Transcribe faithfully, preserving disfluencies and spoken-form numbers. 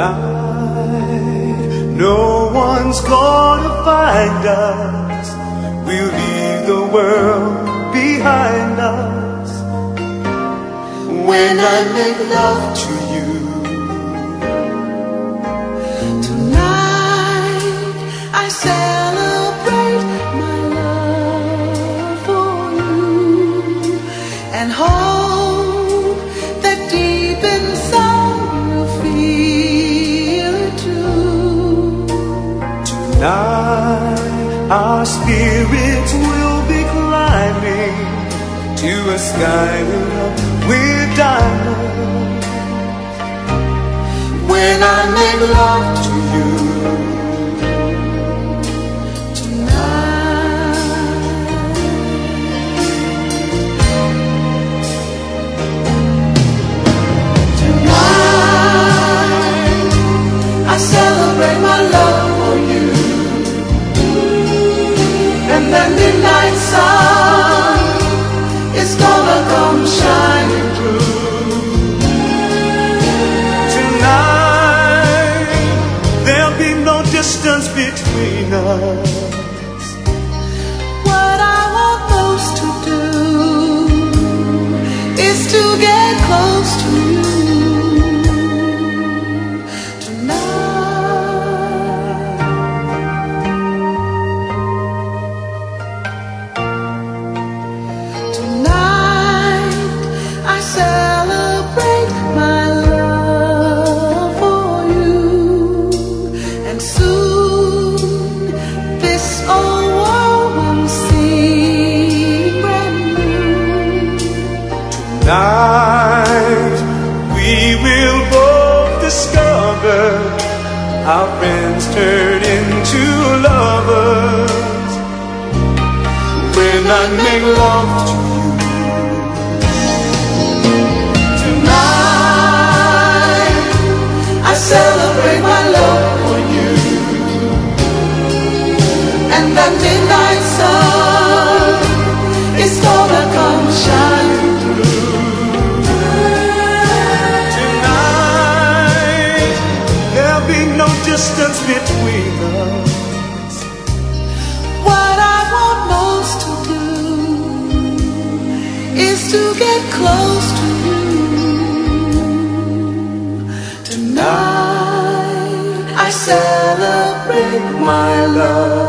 Tonight, no one's gonna find us. We'll leave the world behind us. When I make love to you, tonight I celebrate my love for you and hope that deep inside you'll feel it too. tonight our spirits will be climbing to a sky lit up with diamonds. When I make love to you, I celebrate my love for you, and the midnight sun is gonna come shining through. tonight there'll be no distance between us. What I want most to do is to get close to you. Tonight we will both discover our friends turn into lovers. When I make love to you, tonight I celebrate my love for you, and the midnight sun is gonna come shining through. no distance between us. What I want most to do is to get close to you. Tonight I celebrate my love.